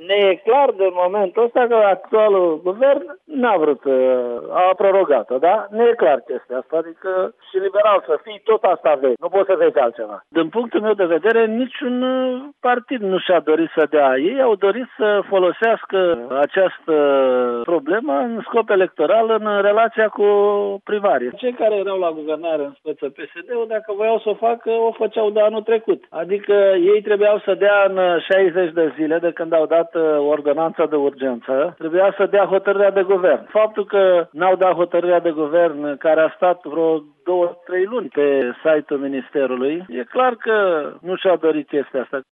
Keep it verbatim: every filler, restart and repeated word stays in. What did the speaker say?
Ne e clar de momentul ăsta că actualul guvern n-a vrut, a prorogat-o, da? Ne e clar chestia asta, adică și liberal să fii, tot asta vezi, nu poți să vezi altceva. Din punctul meu de vedere, niciun partid nu și-a dorit să dea. Ei au dorit să folosească această problemă în scop electoral în relația cu primarii. Cei care erau la guvernare în speță P S D-ul, dacă voiau să o facă, o făceau de anul trecut. Adică ei trebuiau să dea în șaizeci de zile de când au dat ordonanța de urgență, trebuia să dea hotărârea de guvern. Faptul că n-au dat hotărârea de guvern, care a stat vreo două, trei luni pe site-ul Ministerului, e clar că nu și-a dorit chestia asta.